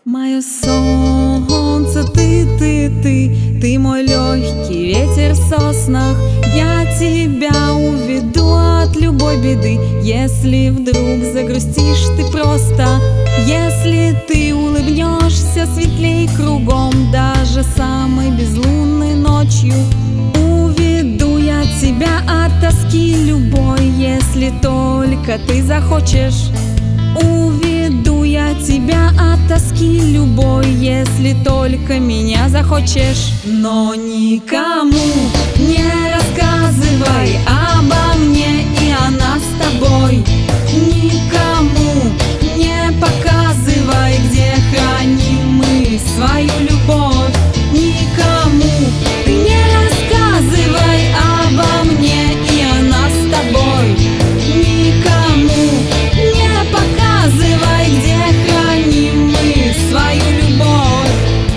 Мое солнце, ты мой легкий ветер в соснах. Я тебя уведу от любой беды. Если вдруг загрустишь ты просто, если ты улыбнешься, светлей кругом, даже самой безлунной ночью. Уведу я тебя от тоски любой, если только ты захочешь. Уведу я тебя от тоски любой, если только меня захочешь. Но никому не рассказывай обо мне и о нас с тобой. Никому не показывай, где храним мы свою любовь. Никому ты не рассказывай обо мне и о нас с тобой. Никому не показывай, где храним мы свою любовь.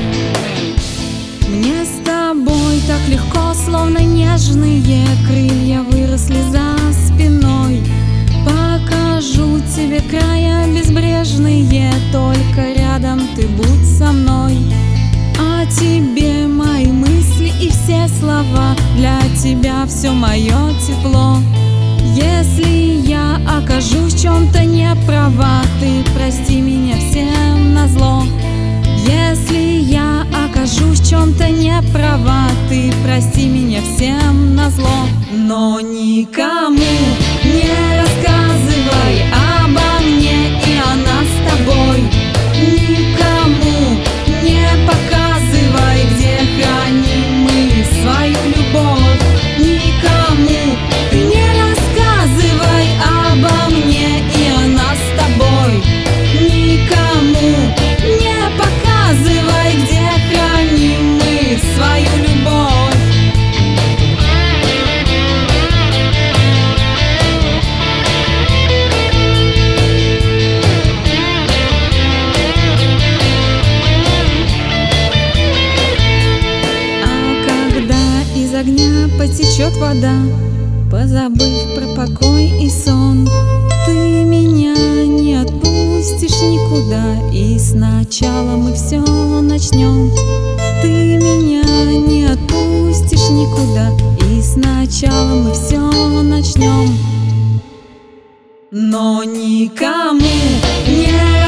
Мне с тобой так легко, словно нежные крылья выросли за спиной. Покажу тебе края безбрежные, только рядом ты будь со мной. А тебе мои мысли и все слова, для тебя все мое тепло. Если я окажусь в чем-то не права, ты прости меня всем назло. Если я окажусь в чем-то не права, ты прости меня всем назло. Но никому не рассказывай обо мне и о нас с тобой. Никому не показывай, где храним мы свою любовь. Никому ты не рассказывай обо мне и о нас с тобой. Никому не показывай, где храним мы свою любовь. А когда из огня потечет вода, позабыв про покой и сон, ты меня не отпустишь никуда, и сначала мы все начнем. Ты меня не отпустишь никуда, и сначала мы все начнем. Но никому не